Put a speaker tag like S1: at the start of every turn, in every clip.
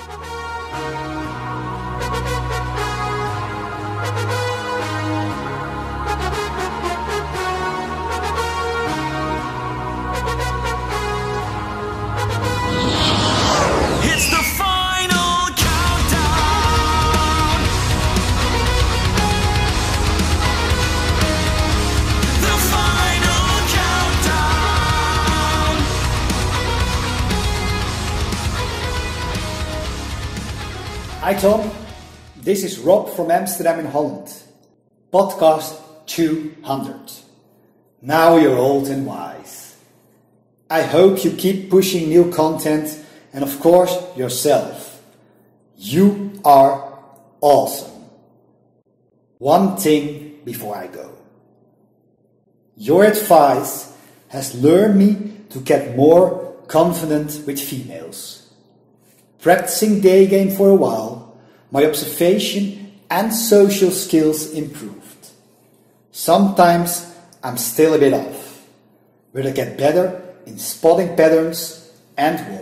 S1: It's the final countdown. The final countdown.
S2: Hi Tom, this is Rob from Amsterdam in Holland. Podcast 200. Now you're old and wise. I hope you keep pushing new content and of course yourself. You are awesome. One thing before I go. Your advice has learned me to get more confident with females. Practicing day game for a while, my observation and social skills improved. Sometimes I'm still a bit off, but I get better in spotting patterns and women.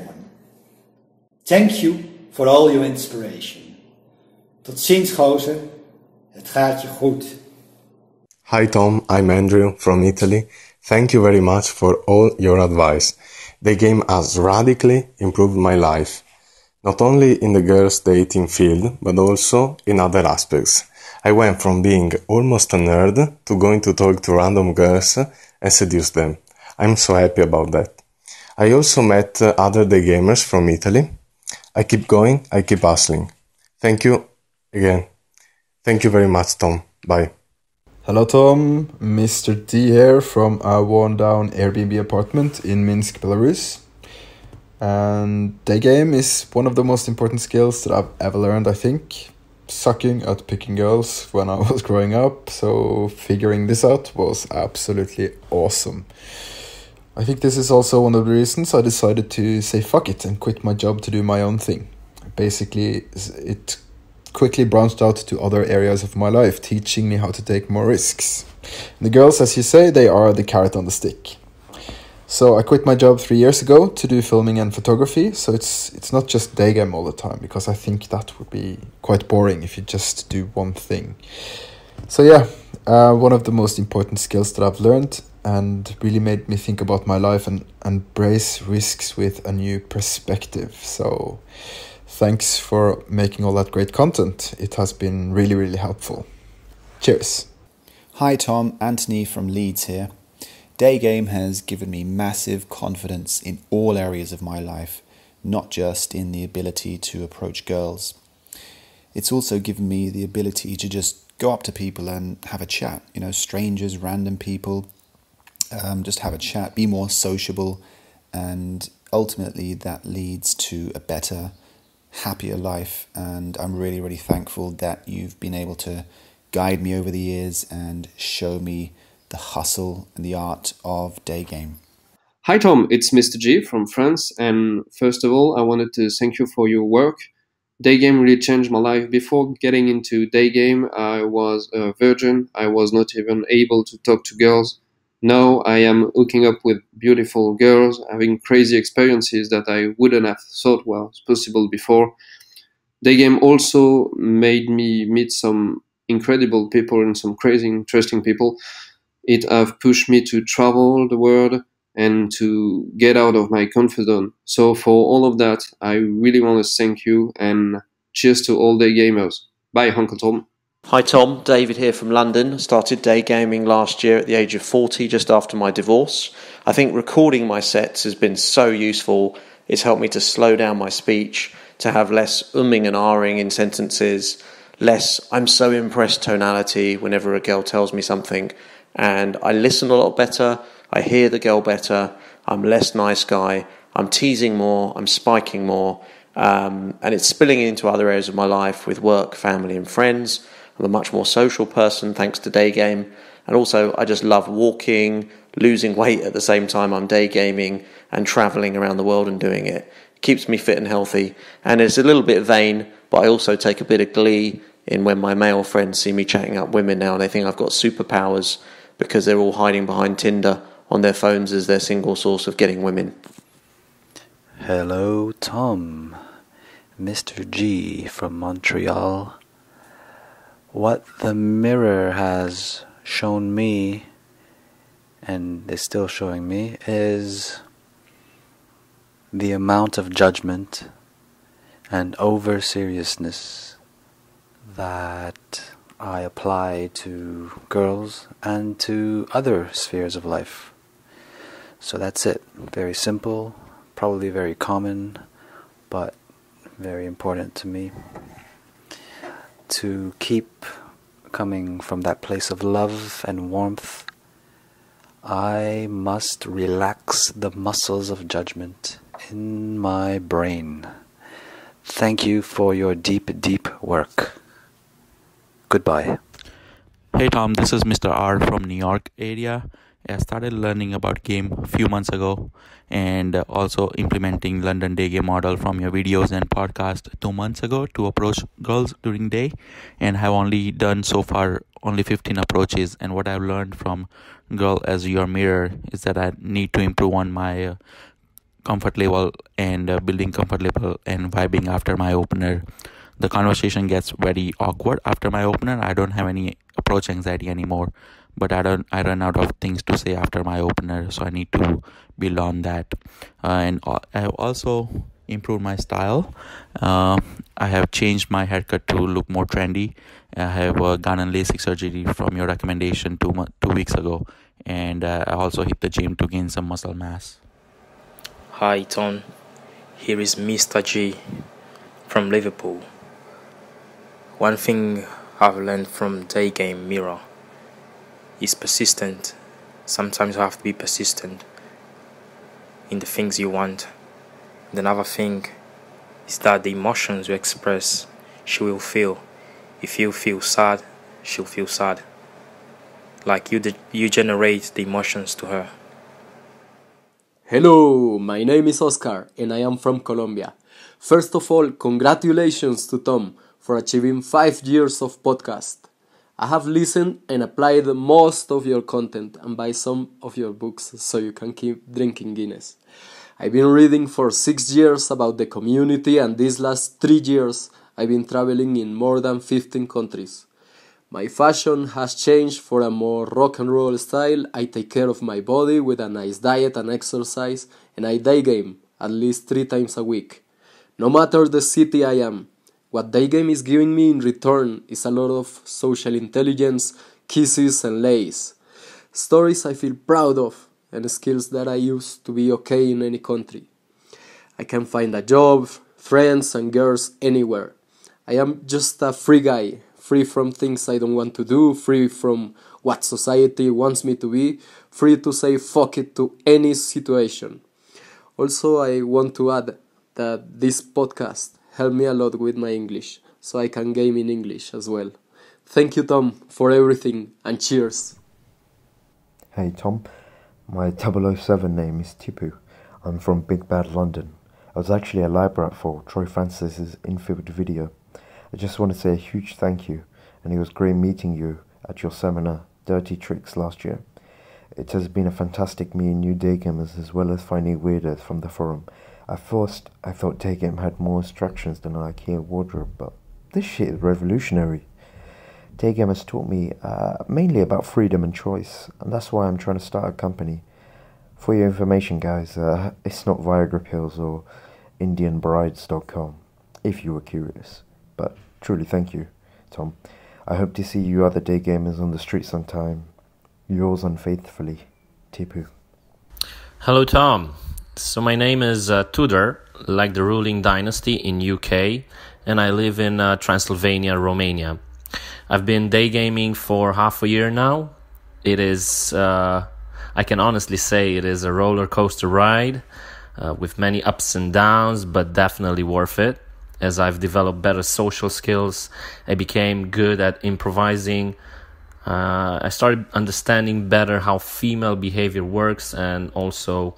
S2: Thank you for all your inspiration. Tot ziens, gozer. Het gaat je goed.
S3: Hi Tom, I'm Andrew from Italy. Thank you very much for all your advice. The game has radically improved my life, not only in the girls dating field, but also in other aspects. I went from being almost a nerd to going to talk to random girls and seduce them. I'm so happy about that. I also met other day gamers from Italy. I keep going, I keep hustling. Thank you again. Thank you very much, Tom. Bye.
S4: Hello Tom, Mr. D here from a worn-down Airbnb apartment in Minsk, Belarus. And day game is one of the most important skills that I've ever learned, I think. Sucking at picking girls when I was growing up, so figuring this out was absolutely awesome. I think this is also one of the reasons I decided to say fuck it and quit my job to do my own thing. Basically, it quickly branched out to other areas of my life, teaching me how to take more risks. And the girls, as you say, they are the carrot on the stick. So I quit my job 3 years ago to do filming and photography, so it's not just day game all the time, because I think that would be quite boring if you just do one thing. So yeah, one of the most important skills that I've learned and really made me think about my life and embrace risks with a new perspective. So thanks for making all that great content. It has been really, really helpful. Cheers.
S5: Hi Tom, Anthony from Leeds here. Day game has given me massive confidence in all areas of my life, not just in the ability to approach girls. It's also given me the ability to just go up to people and have a chat, strangers, random people, just have a chat, be more sociable, and ultimately that leads to a better, happier life. And I'm really, really thankful that you've been able to guide me over the years and show me the hustle and the art of day game.
S6: Hi Tom, it's Mr. G from France, and first of all I wanted to thank you for your work. Day game really changed my life. Before getting into day game, I was a virgin. I was not even able to talk to girls. Now I am hooking up with beautiful girls, having crazy experiences that I wouldn't have thought was possible before. Day game also made me meet some incredible people and some crazy interesting people. It have pushed me to travel the world and to get out of my comfort zone. So for all of that, I really want to thank you, and cheers to all day gamers. Bye, Uncle Tom.
S7: Hi Tom, David here from London. Started day gaming last year at the age of 40, just after my divorce. I think recording my sets has been so useful. It's helped me to slow down my speech, to have less umming and ahhing in sentences, less I'm so impressed tonality whenever a girl tells me something. And I listen a lot better, I hear the girl better, I'm less nice guy, I'm teasing more, I'm spiking more, and it's spilling into other areas of my life with work, family and friends. I'm a much more social person thanks to day game, and also I just love walking, losing weight at the same time I'm day gaming, and travelling around the world and doing it. It keeps me fit and healthy, and it's a little bit vain, but I also take a bit of glee in when my male friends see me chatting up women now and they think I've got superpowers, because they're all hiding behind Tinder on their phones as their single source of getting women.
S8: Hello, Tom. Mr. G from Montreal. What the mirror has shown me, and is still showing me, is the amount of judgment and over-seriousness that I apply to girls and to other spheres of life. So that's it. Very simple, probably very common, but very important to me. To keep coming from that place of love and warmth, I must relax the muscles of judgment in my brain. Thank you for your deep, deep work. Goodbye.
S9: Hey Tom, this is Mr. R from New York area. I started learning about game a few months ago and also implementing London day game model from your videos and podcast 2 months ago to approach girls during day, and have only done so far only 15 approaches. And what I've learned from Girl as Your Mirror is that I need to improve on my comfort level and building comfort level and vibing after my opener. The conversation gets very awkward after my opener. I don't have any approach anxiety anymore, but I run out of things to say after my opener, so I need to build on that. And I have also improved my style. I have changed my haircut to look more trendy. I have gotten LASIK surgery from your recommendation 2 weeks ago, and I also hit the gym to gain some muscle mass.
S10: Hi Tom, here is Mr. G from Liverpool. One thing I've learned from Day Game Mirror is persistent. Sometimes you have to be persistent in the things you want. And another thing is that the emotions you express, she will feel. If you feel sad, she'll feel sad. Like you generate the emotions to her.
S11: Hello, my name is Oscar and I am from Colombia. First of all, congratulations to Tom for achieving 5 years of podcast. I have listened and applied most of your content and buy some of your books so you can keep drinking Guinness. I've been reading for 6 years about the community, and these last 3 years I've been traveling in more than 15 countries. My fashion has changed for a more rock and roll style. I take care of my body with a nice diet and exercise, and I day game at least 3 times a week. No matter the city I am, what day game is giving me in return is a lot of social intelligence, kisses and lays. Stories I feel proud of, and skills that I use to be okay in any country. I can find a job, friends and girls anywhere. I am just a free guy, free from things I don't want to do, free from what society wants me to be, free to say fuck it to any situation. Also, I want to add that this podcast helped me a lot with my English, so I can game in English as well. Thank you, Tom, for everything, and cheers.
S12: Hey Tom, my 007 name is Tipu. I'm from Big Bad London. I was actually a lab rat for Troy Francis's Infield video. I just want to say a huge thank you, and it was great meeting you at your seminar, Dirty Tricks, last year. It has been a fantastic meeting new day gamers as well as finding weirdos from the forum. At first, I thought day game had more instructions than an IKEA wardrobe, but this shit is revolutionary. Day game has taught me mainly about freedom and choice, and that's why I'm trying to start a company. For your information, guys, it's not Viagra pills or IndianBrides.com, if you were curious. But truly, thank you, Tom. I hope to see you other day gamers on the street sometime. Yours unfaithfully, Tipu.
S13: Hello, Tom. So my name is Tudor, like the ruling dynasty in UK, and I live in Transylvania, Romania. I've been day gaming for half a year now. It is, I can honestly say it is a roller coaster ride with many ups and downs, but definitely worth it. As I've developed better social skills, I became good at improvising. I started understanding better how female behavior works, and also,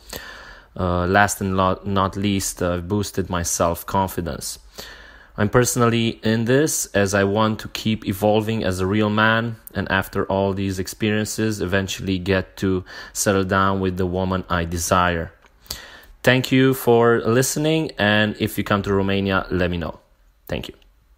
S13: last and not least, boosted my self-confidence. I'm personally in this as I want to keep evolving as a real man, and after all these experiences, eventually get to settle down with the woman I desire. Thank you for listening, and if you come to Romania, let me know. Thank you.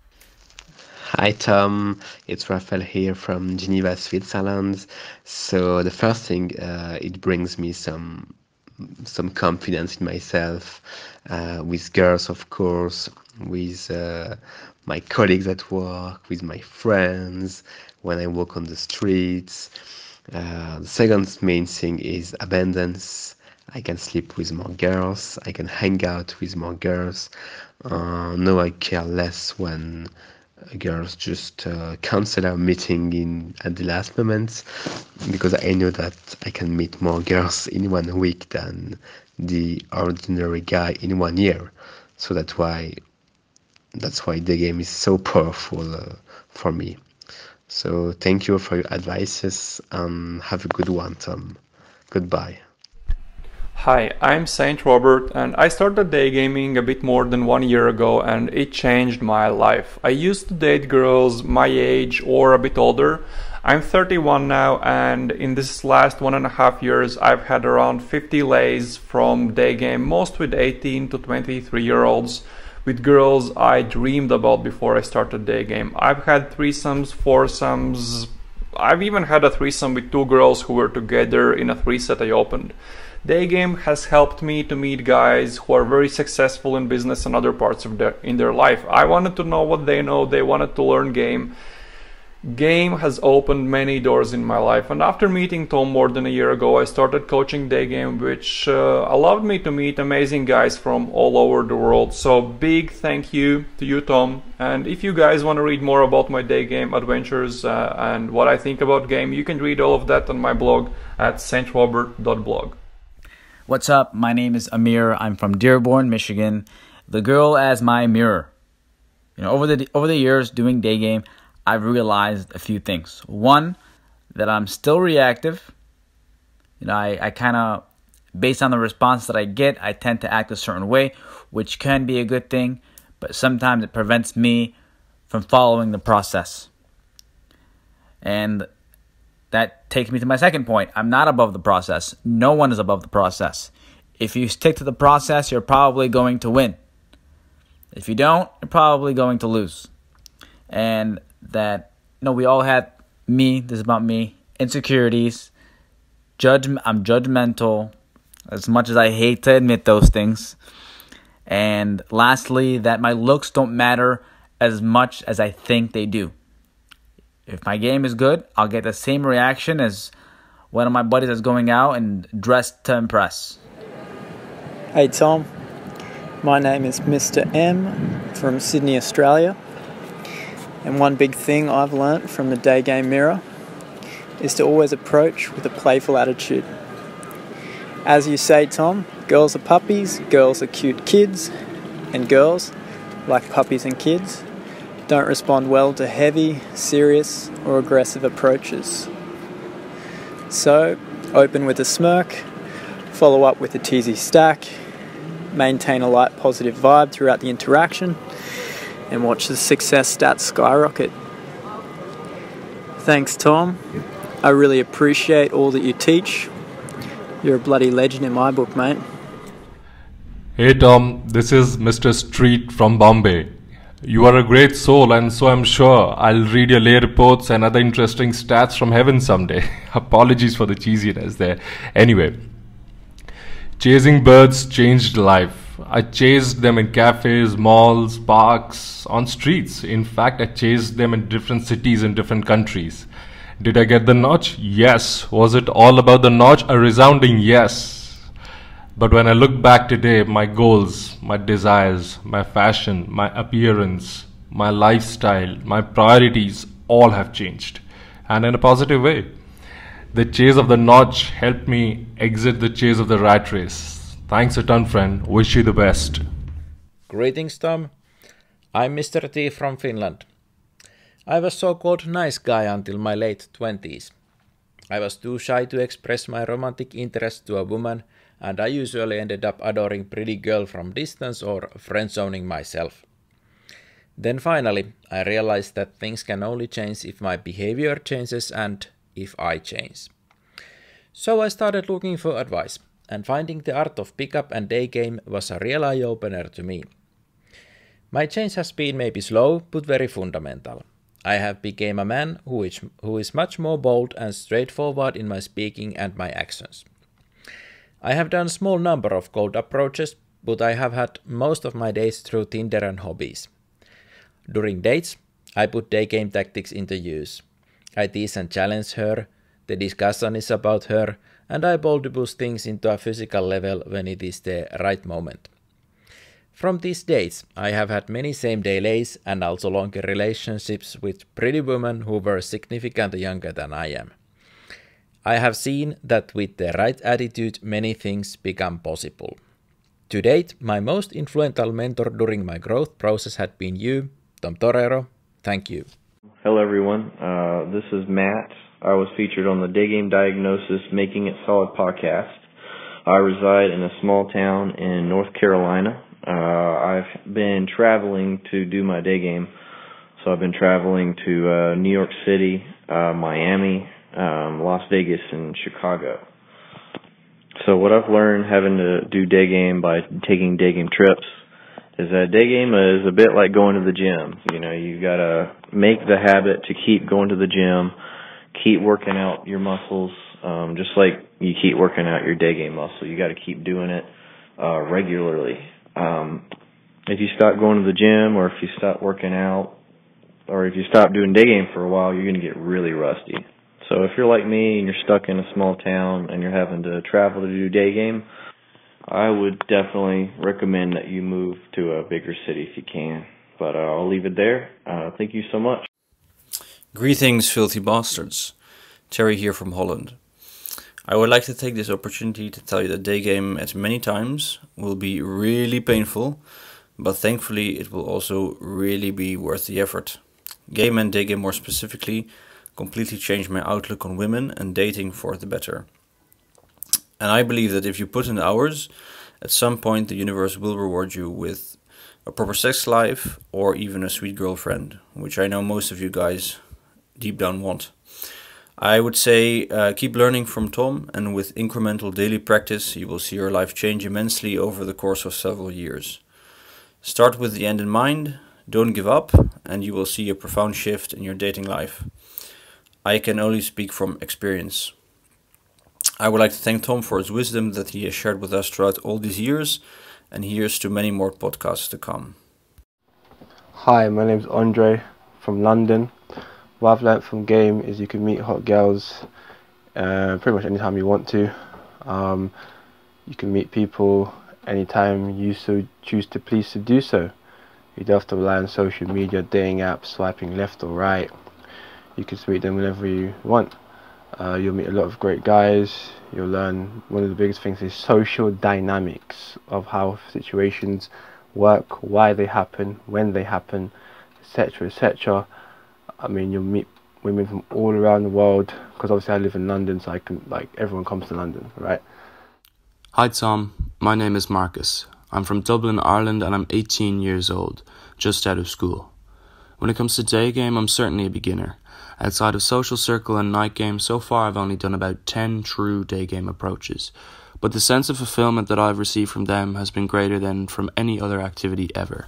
S14: Hi Tom, it's Raphael here from Geneva, Switzerland. So the first thing, it brings me some confidence in myself, with girls, of course, with my colleagues at work, with my friends, when I walk on the streets. The second main thing is abundance. I can sleep with more girls, I can hang out with more girls. Now I care less when girls just cancel our meeting at the last moment, because I know that I can meet more girls in 1 week than the ordinary guy in 1 year. So that's why the game is so powerful for me. So thank you for your advices, and have a good one, Tom. Goodbye.
S15: Hi, I'm Saint Robert, and I started day gaming a bit more than 1 year ago, and it changed my life. I used to date girls my age or a bit older. I'm 31 now, and in this last 1.5 years I've had around 50 lays from day game, most with 18 to 23-year-olds, with girls I dreamed about before I started day game. I've had threesomes, foursomes. I've even had a threesome with 2 girls who were together in a 3-set I opened. Day game has helped me to meet guys who are very successful in business and other parts of their life. I wanted to know what they know. They wanted to learn game. Game has opened many doors in my life, and after meeting Tom more than a year ago, I started coaching day game, which allowed me to meet amazing guys from all over the world. So big thank you to you, Tom. And if you guys want to read more about my day game adventures and what I think about game, you can read all of that on my blog at saintrobert.blog.
S16: What's up? My name is Amir. I'm from Dearborn, Michigan. The girl as my mirror. You know, over the years doing day game, I've realized a few things. One, that I'm still reactive. You know, I kind of, based on the response that I get, I tend to act a certain way, which can be a good thing, but sometimes it prevents me from following the process. And that takes me to my second point. I'm not above the process. No one is above the process. If you stick to the process, you're probably going to win. If you don't, you're probably going to lose. And that, you know, we all had this is about me, insecurities, I'm judgmental, as much as I hate to admit those things. And lastly, that my looks don't matter as much as I think they do. If my game is good, I'll get the same reaction as one of my buddies that's going out and dressed to impress.
S17: Hey Tom, my name is Mr. M from Sydney, Australia. And one big thing I've learnt from the day game mirror is to always approach with a playful attitude. As you say, Tom, girls are puppies, girls are cute kids, and girls, like puppies and kids, don't respond well to heavy, serious, or aggressive approaches. So, open with a smirk, follow up with a teasy stack, maintain a light positive vibe throughout the interaction, and watch the success stats skyrocket. Thanks, Tom. I really appreciate all that you teach. You're a bloody legend in my book, mate.
S18: Hey Tom, this is Mr. Street from Bombay. You are a great soul, and so I'm sure I'll read your lay reports and other interesting stats from heaven someday. Apologies for the cheesiness there. Anyway, chasing birds changed life. I chased them in cafes, malls, parks, on streets. In fact, I chased them in different cities in different countries. Did I get the notch? Yes. Was it all about the notch? A resounding yes. But when I look back today, my goals, my desires, my fashion, my appearance, my lifestyle, my priorities all have changed, and in a positive way. The chase of the notch helped me exit the chase of the rat race. Thanks a ton, friend. Wish you the best.
S19: Greetings, Tom. I'm Mr. T from Finland. I was so-called nice guy until my late 20s. I was too shy to express my romantic interest to a woman, and I usually ended up adoring pretty girl from distance or friend-zoning myself. Then finally, I realized that things can only change if my behavior changes and if I change. So I started looking for advice. and finding the art of pickup and day game was a real eye-opener to me. My change has been maybe slow, but very fundamental. I have become a man who is much more bold and straightforward in my speaking and my actions. I have done a small number of cold approaches, but I have had most of my days through Tinder and hobbies. During dates, I put day game tactics into use. I tease and challenge her, the discussion is about her, and I boldly push things into a physical level when it is the right moment. From these dates, I have had many same-day lays and also longer relationships with pretty women who were significantly younger than I am. I have seen that with the right attitude, many things become possible. To date, my most influential mentor during my growth process had been you, Tom Torero. Thank you.
S20: Hello everyone, this is Matt. I was featured on the Day Game Diagnosis Making It Solid podcast. I reside in a small town in North Carolina. I've been traveling to do my day game, so I've been traveling to New York City, Miami, Las Vegas, and Chicago. So what I've learned having to do day game by taking day game trips is that day game is a bit like going to the gym. You know, you gotta make the habit to keep going to the gym, keep working out your muscles, just like you keep working out your day game muscle. You gotta keep doing it regularly. If you stop going to the gym, or if you stop working out, or if you stop doing day game for a while, you're going to get really rusty. So if you're like me and you're stuck in a small town and you're having to travel to do day game, I would definitely recommend that you move to a bigger city if you can. But I'll leave it there. Thank you so much.
S21: Greetings, filthy bastards. Terry here from Holland. I would like to take this opportunity to tell you that day game at many times will be really painful, but thankfully it will also really be worth the effort. Game and day game more specifically completely changed my outlook on women and dating for the better. And I believe that if you put in the hours, at some point the universe will reward you with a proper sex life or even a sweet girlfriend, which I know most of you guys deep down want. I would say keep learning from Tom, and with incremental daily practice you will see your life change immensely over the course of several years. Start with the end in mind, don't give up, and you will see a profound shift in your dating life. I can only speak from experience. I would like to thank Tom for his wisdom that he has shared with us throughout all these years, and here's to many more podcasts to come.
S22: Hi, my name's Andre from London. What I've learnt from game is you can meet hot girls pretty much anytime you want to. You can meet people anytime you so choose to please to do so. You don't have to rely on social media, dating apps, swiping left or right. You can meet them whenever you want. You'll meet a lot of great guys. You'll learn one of the biggest things is social dynamics of how situations work, why they happen, when they happen, etc., etc. I mean, you'll meet women from all around the world, because obviously I live in London, so everyone comes to London, right?
S23: Hi Tom, my name is Marcus. I'm from Dublin, Ireland, and I'm 18 years old, just out of school. When it comes to day game, I'm certainly a beginner. Outside of social circle and night game, so far I've only done about 10 true day game approaches, but the sense of fulfillment that I've received from them has been greater than from any other activity ever.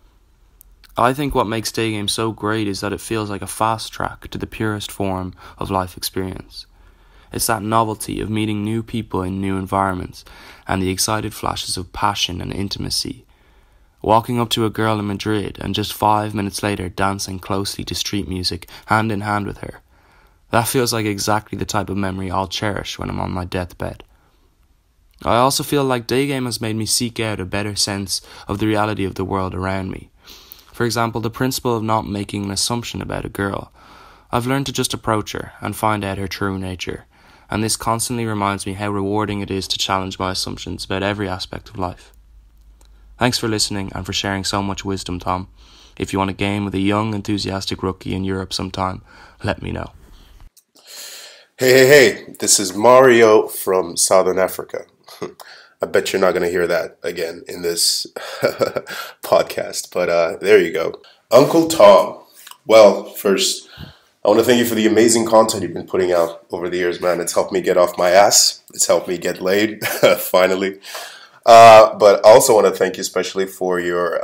S23: I think what makes day game so great is that it feels like a fast track to the purest form of life experience. It's that novelty of meeting new people in new environments and the excited flashes of passion and intimacy. Walking up to a girl in Madrid and just 5 minutes later dancing closely to street music hand in hand with her. That feels like exactly the type of memory I'll cherish when I'm on my deathbed. I also feel like day game has made me seek out a better sense of the reality of the world around me. For example, the principle of not making an assumption about a girl. I've learned to just approach her and find out her true nature, and this constantly reminds me how rewarding it is to challenge my assumptions about every aspect of life. Thanks for listening and for sharing so much wisdom, Tom. If you want a game with a young, enthusiastic rookie in Europe sometime, let me know.
S3: Hey, this is Mario from Southern Africa. I bet you're not going to hear that again in this podcast, but there you go. Uncle Tom. Well, first,
S1: I want to thank you for the amazing content you've been putting out over the years, man. It's helped me get off my ass. It's helped me get laid, finally. But I also want to thank you especially for your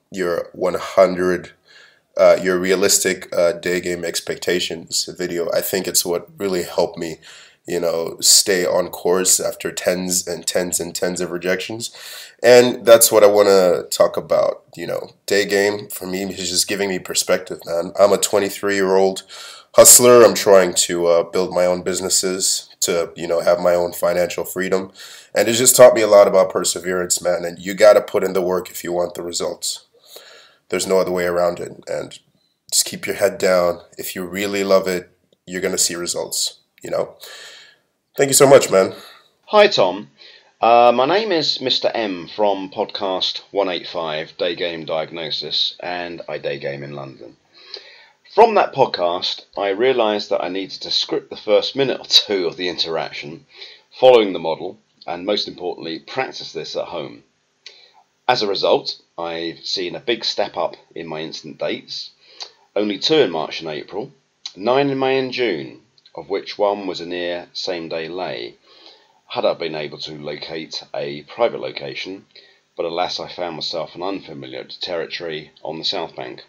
S1: 100, your realistic day game expectations video. I think it's what really helped me, stay on course after tens and tens and tens of rejections. And that's what I want to talk about. Day game for me is just giving me perspective, man. I'm a 23-year-old hustler. I'm trying to build my own businesses, to have my own financial freedom, and it just taught me a lot about perseverance, man. And you got to put in the work if you want the results. There's no other way around it. And just keep your head down. If you really love it, you're gonna see results. Thank you so much, man.
S2: Hi, Tom. My name is Mr. M from podcast 185 Day Game Diagnosis, and I day game in London. From that podcast, I realised that I needed to script the first minute or two of the interaction, following the model, and most importantly, practice this at home. As a result, I've seen a big step up in my instant dates, only 2 in March and April, 9 in May and June, of which one was a near same-day lay, had I been able to locate a private location, but alas I found myself in unfamiliar territory on the South Bank.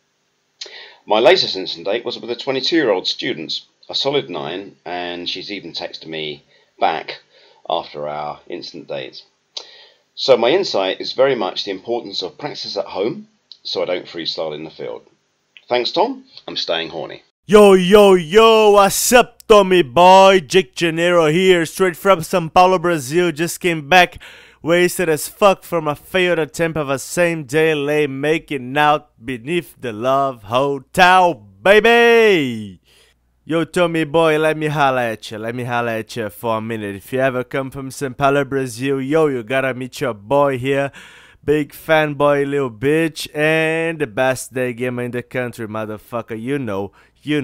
S2: My latest instant date was with a 22-year-old student, a solid 9, and she's even texted me back after our instant date. So my insight is very much the importance of practice at home, so I don't freestyle in the field. Thanks, Tom. I'm staying horny.
S4: Yo, what's up, Tommy boy? Jake Janeiro here, straight from São Paulo, Brazil. Just came back, wasted as fuck from a failed attempt of a same-day lay, making out beneath the Love Hotel, baby! Yo, Tommy boy, let me holla at you for a minute. If you ever come from São Paulo, Brazil, yo, you gotta meet your boy here. Big fanboy, little bitch, and the best day gamer in the country, motherfucker. You know.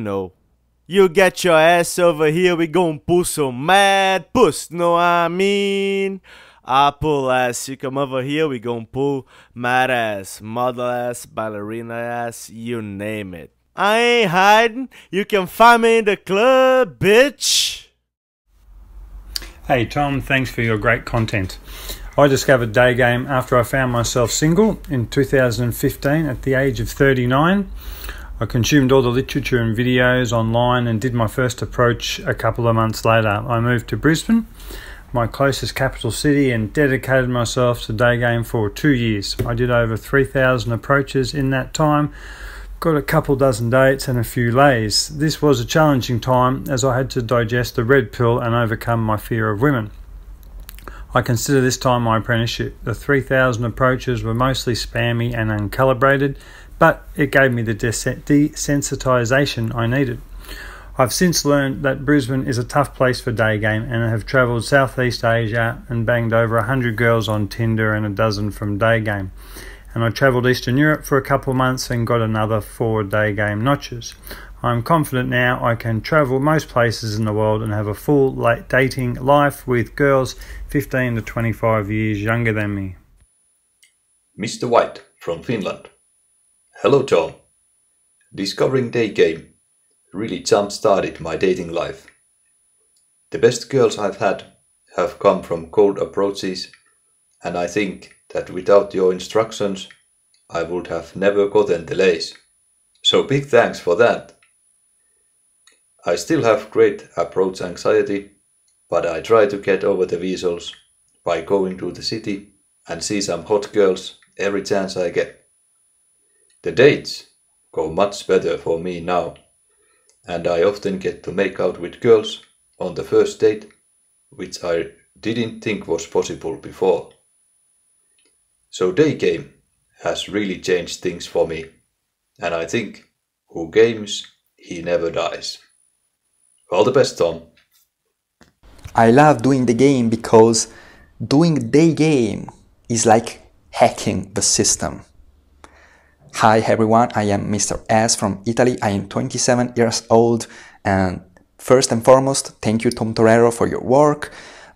S4: You get your ass over here, we gon' pull some mad puss, know what I mean? I pull ass, you come over here, we gon' pull mad ass, model ass, ballerina ass, you name it. I ain't hiding, you can find me in the club, bitch!
S24: Hey Tom, thanks for your great content. I discovered Day Game after I found myself single in 2015 at the age of 39. I consumed all the literature and videos online and did my first approach a couple of months later. I moved to Brisbane, my closest capital city, and dedicated myself to Day Game for 2 years. I did over 3,000 approaches in that time, got a couple dozen dates and a few lays. This was a challenging time as I had to digest the red pill and overcome my fear of women. I consider this time my apprenticeship. The 3,000 approaches were mostly spammy and uncalibrated, but it gave me the desensitization I needed. I've since learned that Brisbane is a tough place for day game, and I have travelled Southeast Asia and banged over 100 girls on Tinder and a dozen from day game. And I travelled Eastern Europe for a couple of months and got another 4 day game notches. I'm confident now I can travel most places in the world and have a full dating life with girls 15 to 25 years younger than me.
S25: Mr. White from Finland. Hello Tom. Discovering Day Game really jump-started my dating life. The best girls I've had have come from cold approaches, and I think that without your instructions I would have never gotten the lace. So big thanks for that. I still have great approach anxiety, but I try to get over the weasels by going to the city and see some hot girls every chance I get. The dates go much better for me now, and I often get to make out with girls on the first date, which I didn't think was possible before. So Day Game has really changed things for me, and I think who games, he never dies. All the best, Tom.
S26: I love doing the game because doing Day Game is like hacking the system. Hi everyone, I am Mr. S from Italy. I am 27 years old, and first and foremost, thank you Tom Torero for your work.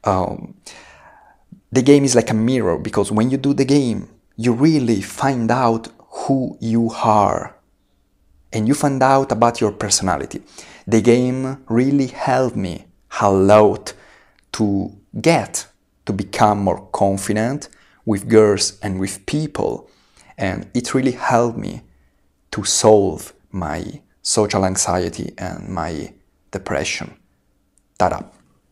S26: The game is like a mirror, because when you do the game, you really find out who you are. and you find out about your personality. The game really helped me a lot to become more confident with girls and with people, and it really helped me to solve my social anxiety and my depression. Ta-da!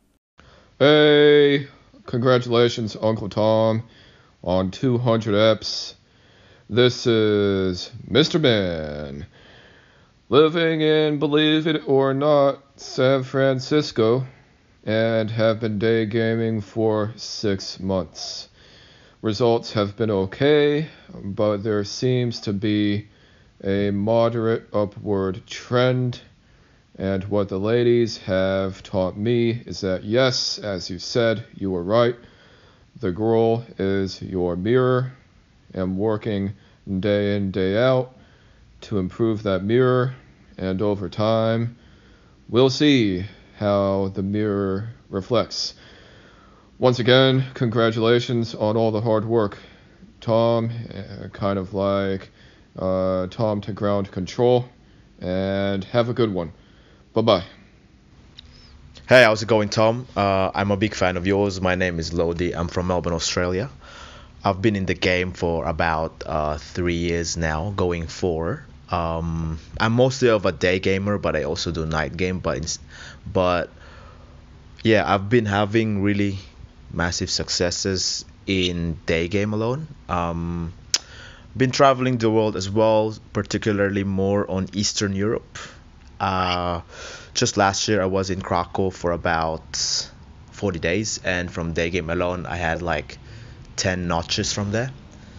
S5: Hey, congratulations Uncle Tom on 200 eps. This is Mr. Man, living in, believe it or not, San Francisco, and have been day gaming for 6 months. Results have been okay, but there seems to be a moderate upward trend. And what the ladies have taught me is that yes, as you said, you were right. The girl is your mirror. I'm working day in, day out to improve that mirror. And over time, we'll see how the mirror reflects. Once again, congratulations on all the hard work. Tom, kind of like Tom to ground control. And have a good one. Bye-bye.
S6: Hey, how's it going, Tom? I'm a big fan of yours. My name is Lodi. I'm from Melbourne, Australia. I've been in the game for about 3 years now, going 4. I'm mostly of a day gamer, but I also do night game. But yeah, I've been having really massive successes in day game alone. Been traveling the world as well, particularly more on Eastern Europe. Just last year I was in Krakow for about 40 days, and from day game alone I had like 10 notches from there.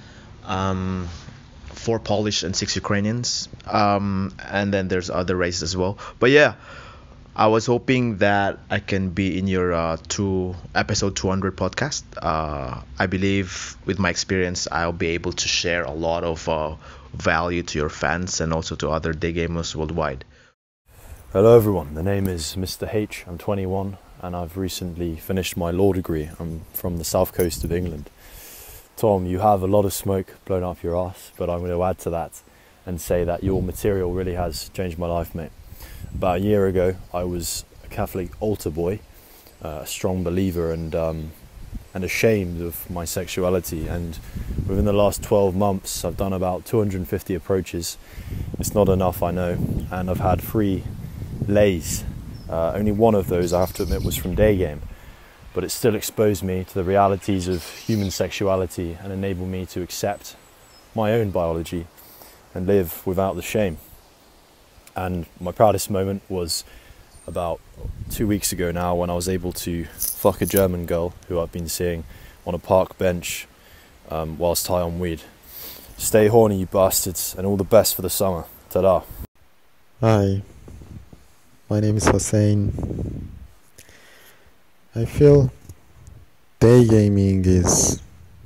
S6: 4 Polish and 6 Ukrainians, and then there's other races as well. But yeah, I was hoping that I can be in your episode 200 podcast. I believe with my experience I'll be able to share a lot of value to your fans and also to other day gamers worldwide.
S7: Hello everyone, the name is Mr. H, I'm 21 and I've recently finished my law degree. I'm from the south coast of England. Tom, you have a lot of smoke blown up your ass, but I'm going to add to that and say that your material really has changed my life, mate. About a year ago I was a Catholic altar boy, a strong believer and ashamed of my sexuality, and within the last 12 months I've done about 250 approaches. It's not enough, I know, and I've had 3 lays. Only one of those, I have to admit, was from day game, but it still exposed me to the realities of human sexuality and enabled me to accept my own biology and live without the shame. And my proudest moment was about 2 weeks ago now, when I was able to fuck a German girl who I've been seeing on a park bench whilst high on weed. Stay horny, you bastards, and all the best for the summer. Ta-da.
S8: Hi, my name is Hossein. I feel day gaming is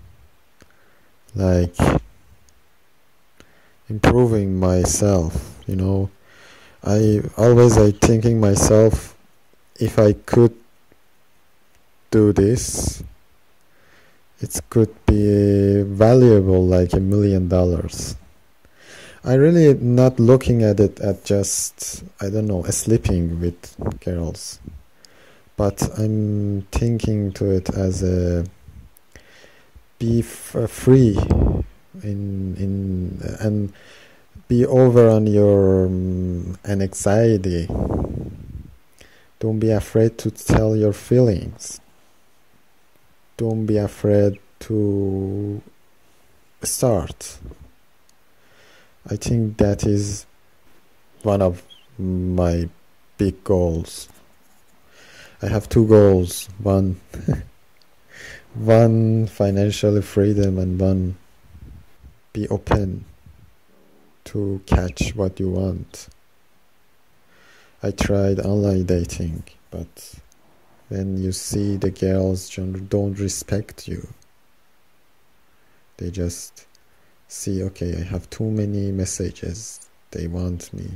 S8: like improving myself, you know. I thinking myself, if I could do this, it could be valuable like $1 million. I really not looking at it at just, I don't know, sleeping with girls, but I'm thinking to it as a be free and be over on your anxiety. Don't be afraid to tell your feelings. Don't be afraid to start. I think that is one of my big goals. I have 2 goals. One financial freedom, and one be open to catch what you want. I tried online dating, but when you see the girls don't respect you, they just see, okay, I have too many messages, they want me.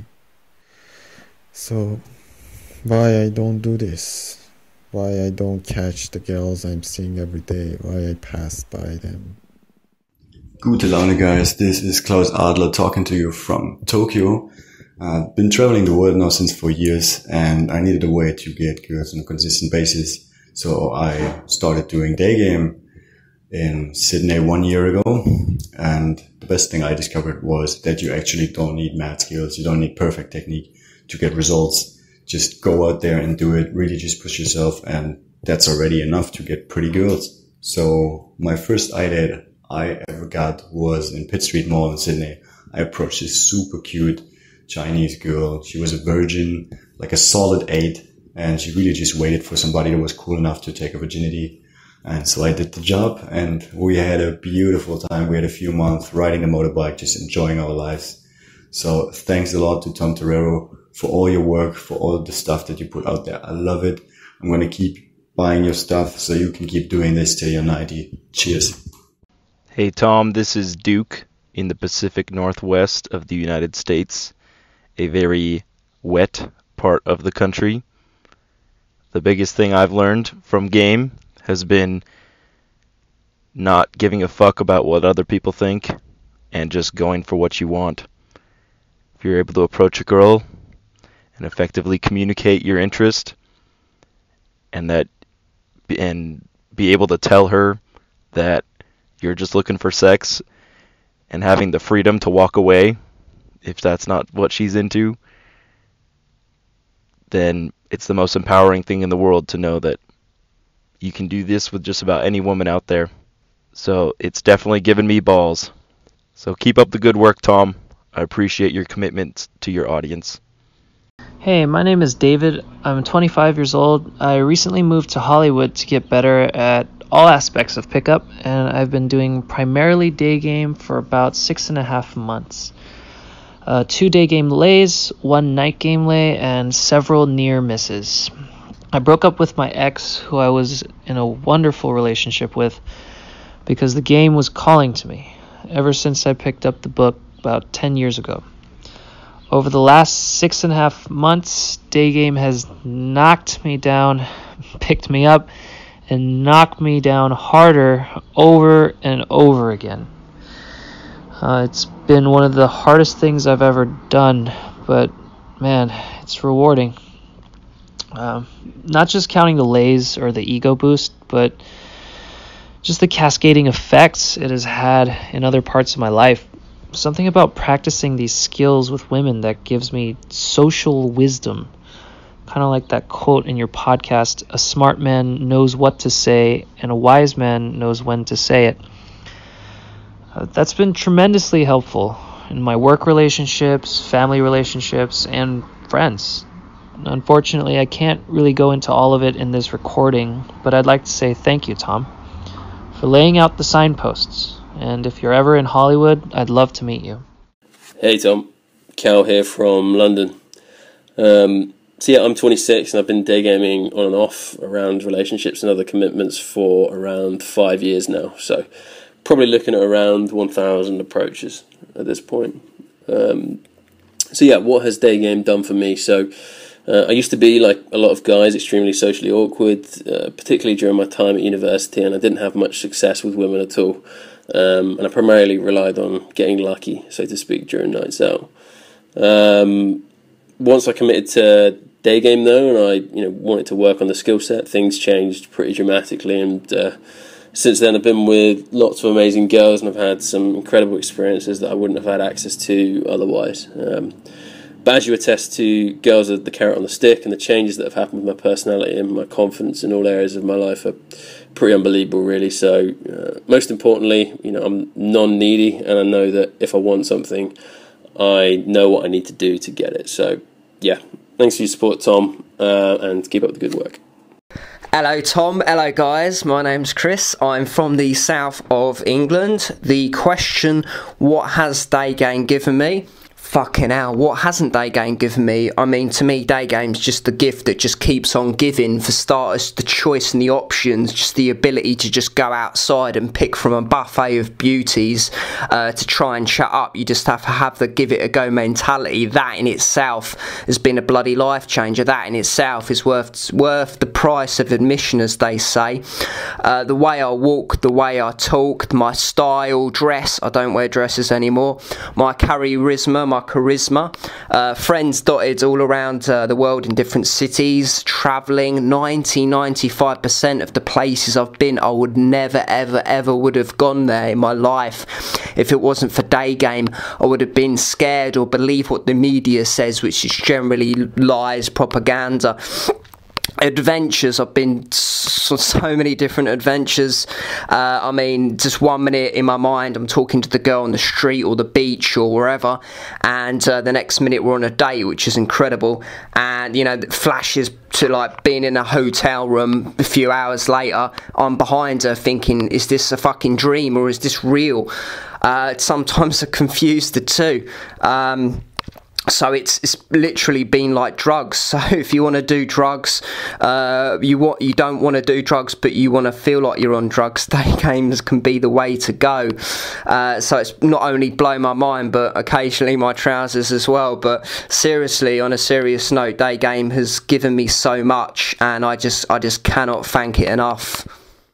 S8: So why I don't do this? Why I don't catch the girls I'm seeing every day? Why I pass by them?
S9: Gute Laune, guys. This is Klaus Adler talking to you from Tokyo. I've been traveling the world now since 4 years, and I needed a way to get girls on a consistent basis. So I started doing day game in Sydney 1 year ago. And the best thing I discovered was that you actually don't need mad skills. You don't need perfect technique to get results. Just go out there and do it. Really just push yourself. And that's already enough to get pretty girls. So my first idea I ever got was in Pitt Street Mall in Sydney. I approached this super cute Chinese girl. She was a virgin, like a solid 8. And she really just waited for somebody that was cool enough to take her virginity. And so I did the job, and we had a beautiful time. We had a few months riding a motorbike, just enjoying our lives. So thanks a lot to Tom Torero for all your work, for all the stuff that you put out there. I love it. I'm going to keep buying your stuff so you can keep doing this till you're 90. Cheers.
S10: Hey Tom, this is Duke in the Pacific Northwest of the United States, a very wet part of the country. The biggest thing I've learned from game has been not giving a fuck about what other people think and just going for what you want. If you're able to approach a girl and effectively communicate your interest and be able to tell her that you're just looking for sex and having the freedom to walk away if that's not what she's into, then it's the most empowering thing in the world to know that you can do this with just about any woman out there. So it's definitely given me balls. So keep up the good work, Tom. I appreciate your commitment to your audience.
S11: Hey, my name is David. I'm 25 years old. I recently moved to Hollywood to get better at all aspects of pickup, and I've been doing primarily day game for about 6.5 months. 2 day game lays, 1 night game lay, and several near misses. I broke up with my ex, who I was in a wonderful relationship with, because the game was calling to me, ever since I picked up the book about 10 years ago. Over the last 6.5 months, day game has knocked me down, picked me up, and knocked me down harder over and over again. It's been one of the hardest things I've ever done, but man, it's rewarding. Not just counting the lays or the ego boost, but just the cascading effects it has had in other parts of my life. Something about practicing these skills with women that gives me social wisdom. Kind of like that quote in your podcast, a smart man knows what to say and a wise man knows when to say it. That's been tremendously helpful in my work relationships, family relationships, and friends. Unfortunately, I can't really go into all of it in this recording, but I'd like to say thank you, Tom, for laying out the signposts. And if you're ever in Hollywood, I'd love to meet you.
S12: Hey Tom, Cal here from London. So yeah, I'm 26 and I've been day gaming on and off around relationships and other commitments for around 5 years now. So probably looking at around 1,000 approaches at this point. So yeah, what has day game done for me? So I used to be, like a lot of guys, extremely socially awkward, particularly during my time at university, and I didn't have much success with women at all. And I primarily relied on getting lucky, so to speak, during nights out. Once I committed to day game, though, and I wanted to work on the skill set, things changed pretty dramatically, and since then I've been with lots of amazing girls, and I've had some incredible experiences that I wouldn't have had access to otherwise. But as you attest to, girls are the carrot on the stick, and the changes that have happened with my personality and my confidence in all areas of my life are pretty unbelievable, really. So most importantly, I'm non-needy, and I know that if I want something, I know what I need to do to get it. So yeah, thanks for your support, Tom, and keep up the good work.
S13: Hello Tom, hello guys, my name's Chris, I'm from the south of England. The question, what has day game given me? Fucking hell, what hasn't day game given me? I mean, to me, day game's just the gift that just keeps on giving. For starters, the choice and the options, just the ability to just go outside and pick from a buffet of beauties to try and chat up. You just have to have the give it a go mentality. That in itself has been a bloody life changer. That in itself is worth the price of admission, as they say. The way I walk, the way I talk, my style, dress, I don't wear dresses anymore, my charisma, my my charisma. Friends dotted all around the world in different cities, travelling. 95% of the places I've been, I would never ever would have gone there in my life if it wasn't for Day Game. I would have been scared or believe what the media says, which is generally lies, propaganda. Adventures, I've been so many different adventures. I mean, just 1 minute in my mind I'm talking to the girl on the street or the beach or wherever, and the next minute we're on a date, which is incredible. And you know, flashes to like being in a hotel room a few hours later, I'm behind her thinking, is this a fucking dream or is this real? Sometimes I confuse the two. So it's literally been like drugs. So if you want to do drugs, you don't want to do drugs, but you want to feel like you're on drugs, Day Games can be the way to go. So it's not only blown my mind, but occasionally my trousers as well. But seriously, on a serious note, Day Game has given me so much, and I just cannot thank it enough.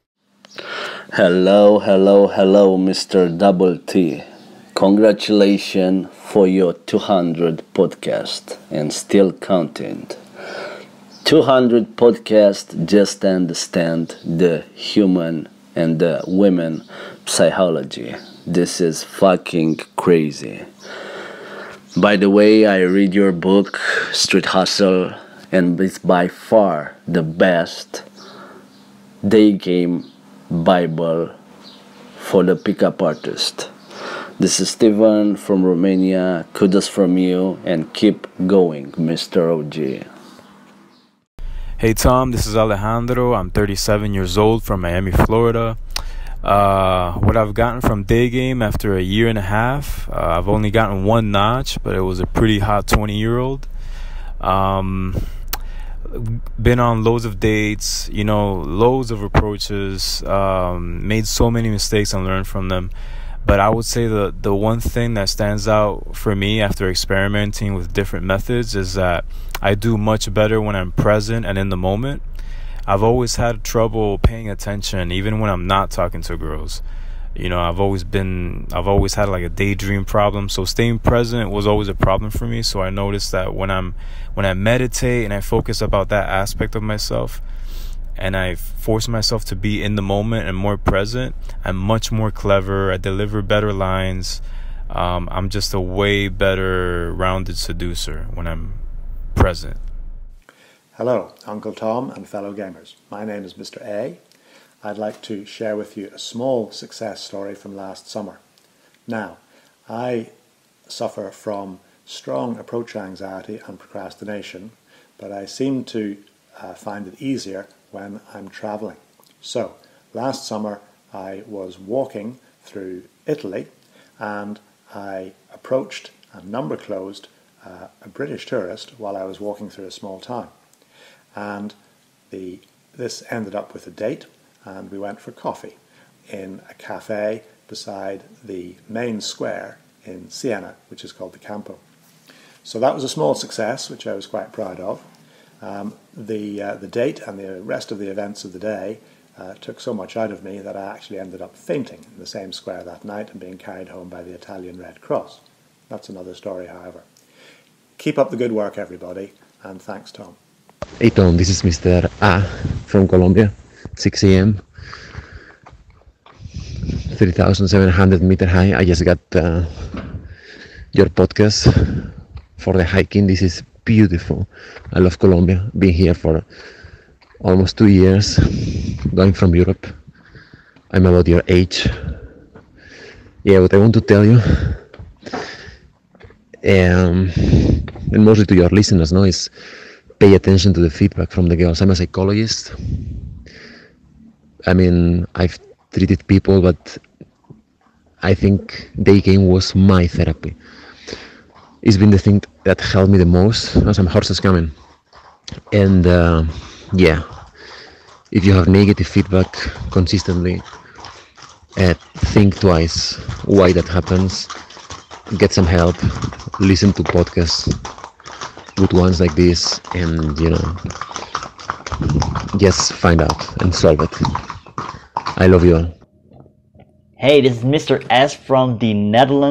S14: Hello, Mr. Double T. Congratulations for your 200 podcast and still counting. 200 podcast, just understand the human and the women psychology. This is fucking crazy. By the way, I read your book, Street Hustle, and it's by far the best day game Bible for the pickup artist. This is Steven from Romania. Kudos from you, and keep going, Mr. OG.
S23: Hey Tom, this is Alejandro. I'm 37 years old from Miami, Florida. What I've gotten from Day Game after a year and a half, I've only gotten one notch, but it was a pretty hot 20-year-old. Been on loads of dates, you know, loads of approaches, made so many mistakes and learned from them. But I would say the one thing that stands out for me after experimenting with different methods is that I do much better when I'm present and in the moment. I've always had trouble paying attention, even when I'm not talking to girls. You know, I've always had like a daydream problem. So staying present was always a problem for me. So I noticed that when I meditate and I focus about that aspect of myself, and I force myself to be in the moment and more present, I'm much more clever. I deliver better lines. I'm just a way better rounded seducer when I'm present.
S15: Hello, Uncle Tom and fellow gamers. My name is Mr. A. I'd like to share with you a small success story from last summer. Now, I suffer from strong approach anxiety and procrastination, but I seem to find it easier when I'm traveling. So last summer I was walking through Italy and I approached and number closed a British tourist while I was walking through a small town, and this ended up with a date, and we went for coffee in a cafe beside the main square in Siena, which is called the Campo. So that was a small success, which I was quite proud of. The date and the rest of the events of the day took so much out of me that I actually ended up fainting in the same square that night and being carried home by the Italian Red Cross. That's another story, however. Keep up the good work, everybody, and thanks, Tom.
S16: Hey Tom, this is Mr. A from Colombia, 6 a.m., 3,700 meter high. I just got your podcast for the hiking. This is beautiful. I love Colombia. Been here for almost 2 years, going from Europe. I'm about your age. Yeah, what I want to tell you, and mostly to your listeners, is pay attention to the feedback from the girls. I'm a psychologist. I mean, I've treated people, but I think Day Game was my therapy. It's been the thing that helped me the most. Some horses coming. And yeah, if you have negative feedback consistently, think twice why that happens. Get some help. Listen to podcasts, good ones like this, and just find out and solve it. I love you all.
S17: Hey, this is Mr. S from the Netherlands.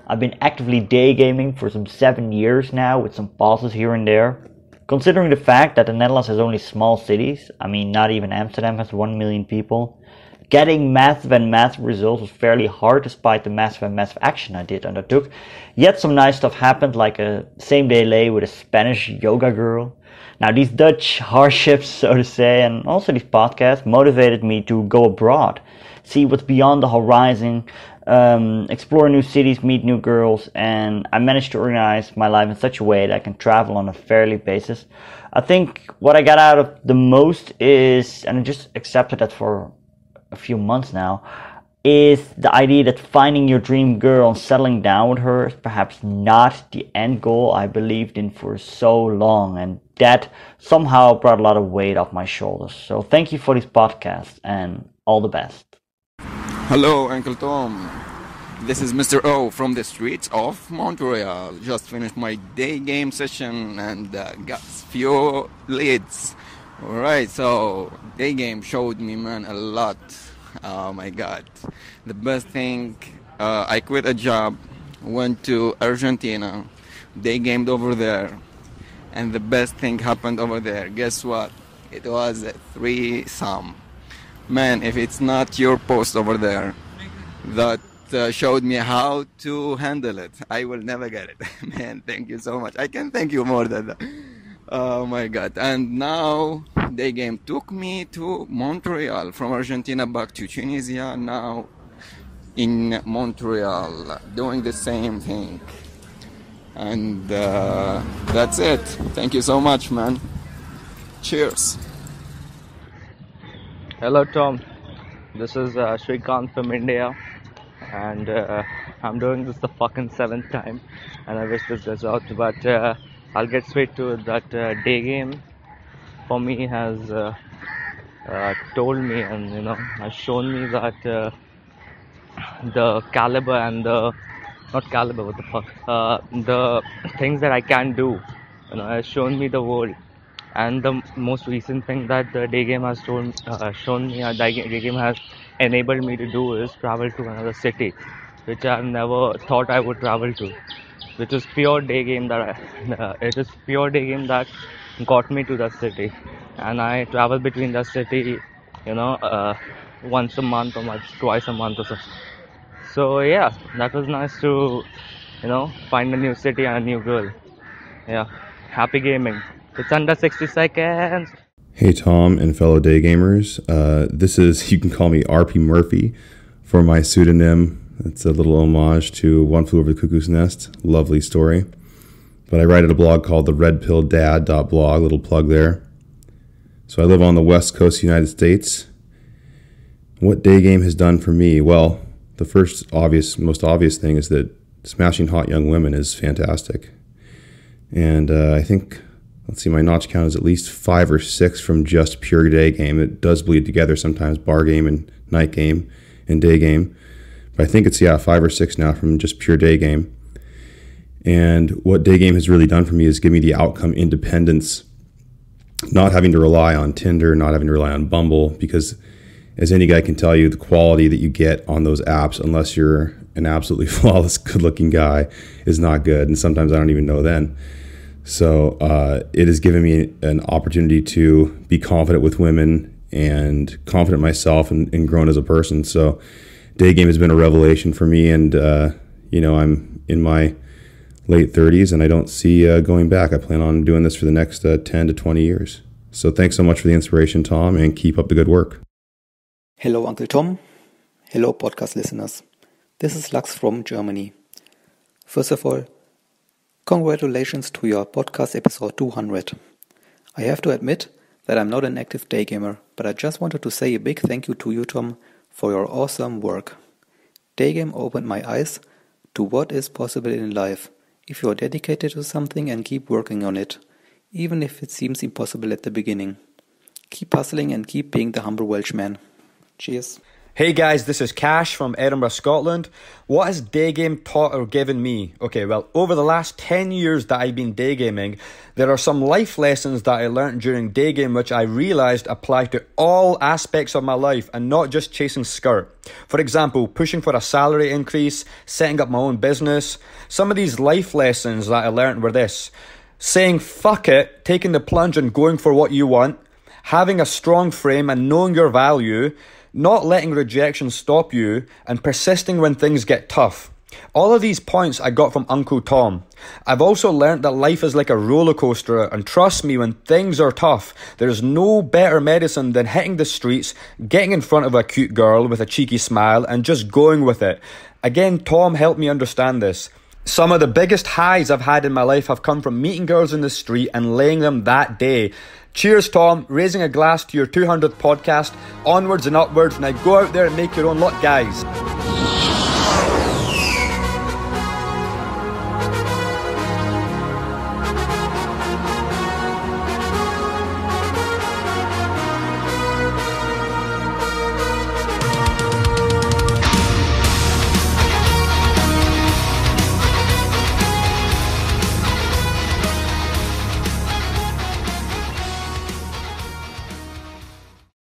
S17: I've been actively day gaming for some 7 years now, with some pauses here and there. Considering the fact that the Netherlands has only small cities, I mean not even Amsterdam has 1 million people, getting massive and massive results was fairly hard despite the massive and massive action I did undertook. Yet some nice stuff happened, like a same day lay with a Spanish yoga girl. Now these Dutch hardships, so to say, and also these podcasts motivated me to go abroad, see what's beyond the horizon, explore new cities, meet new girls, and I managed to organize my life in such a way that I can travel on a fairly basis. I think what I got out of the most is, and I just accepted that for a few months now, is the idea that finding your dream girl and settling down with her is perhaps not the end goal I believed in for so long, and that somehow brought a lot of weight off my shoulders. So thank you for this podcast and all the best.
S18: Hello, Uncle Tom. This is Mr. O from the streets of Montreal. Just finished my day game session and got few leads. Alright, so day game showed me, man, a lot. Oh my god. The best thing, I quit a job, went to Argentina, day gamed over there, and the best thing happened over there. Guess what? It was a threesome. Man, if it's not your post over there that showed me how to handle it, I will never get it. Man, thank you so much. I can thank you more than that. Oh my god. And now the game took me to Montreal, from Argentina back to Tunisia, now in Montreal doing the same thing. And that's it. Thank you so much, man. Cheers.
S19: Hello Tom, this is Shrikant from India, and I'm doing this the fucking 7th time, and I wish this was out, but I'll get straight to it. That day game for me has told me, and has shown me that the caliber and the the things that I can do, has shown me the world. And the most recent thing that the day game has shown me, day game has enabled me to do, is travel to another city, which I've never thought I would travel to. Which is pure day game that it is pure day game that got me to that city, and I travel between that city, once a month or twice a month or so. So yeah, that was nice to, find a new city and a new girl. Yeah, happy gaming. It's under 60 seconds.
S20: Hey Tom and fellow day gamers, this is, you can call me RP Murphy for my pseudonym. It's a little homage to One Flew Over the Cuckoo's Nest. Lovely story. But I write at a blog called the redpilldad.blog, little plug there. So I live on the west coast of the United States. What day game has done for me? Well, the most obvious thing is that smashing hot young women is fantastic. And I think, let's see, my notch count is at least 5 or 6 from just pure day game. It does bleed together sometimes, bar game and night game and day game. But I think it's, 5 or 6 now from just pure day game. And what day game has really done for me is give me the outcome independence, not having to rely on Tinder, not having to rely on Bumble, because as any guy can tell you, the quality that you get on those apps, unless you're an absolutely flawless, good-looking guy, is not good. And sometimes I don't even know then. So it has given me an opportunity to be confident with women and confident myself and grown as a person. So day game has been a revelation for me, and I'm in my late 30s and I don't see going back. I plan on doing this for the next 10 to 20 years. So thanks so much for the inspiration, Tom, and keep up the good work.
S21: Hello, Uncle Tom. Hello, podcast listeners. This is Lux from Germany. First of all, congratulations to your podcast episode 200. I have to admit that I'm not an active day gamer, but I just wanted to say a big thank you to you, Tom, for your awesome work. Day game opened my eyes to what is possible in life if you are dedicated to something and keep working on it, even if it seems impossible at the beginning. Keep hustling and keep being the humble Welshman. Cheers.
S1: Hey guys, this is Cash from Edinburgh, Scotland. What has day game taught or given me? Okay, well, over the last 10 years that I've been day gaming, there are some life lessons that I learnt during day game which I realised apply to all aspects of my life and not just chasing skirt. For example, pushing for a salary increase, setting up my own business. Some of these life lessons that I learnt were this: saying fuck it, taking the plunge and going for what you want, having a strong frame and knowing your value, not letting rejection stop you, and persisting when things get tough. All of these points I got from Uncle Tom. I've also learnt that life is like a roller coaster, and trust me, when things are tough, there's no better medicine than hitting the streets, getting in front of a cute girl with a cheeky smile, and just going with it. Again, Tom helped me understand this. Some of the biggest highs I've had in my life have come from meeting girls in the street and laying them that day. Cheers, Tom. Raising a glass to your 200th podcast. Onwards and upwards. Now go out there and make your own luck, guys.